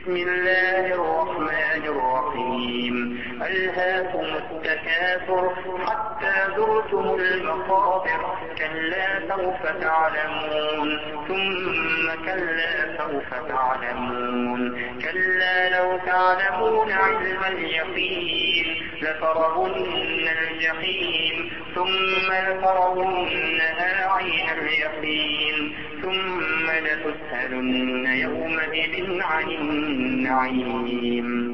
بسم الله الرحمن الرحيم ألهاكم التكاثر حتى زرتم المقابر كلا سوف تعلمون ثم كلا سوف تعلمون كلا لو تعلمون علم اليقين لترون الجحيم ثم لترونها عين اليقين ثم لتسألن يومئذ عن النعيم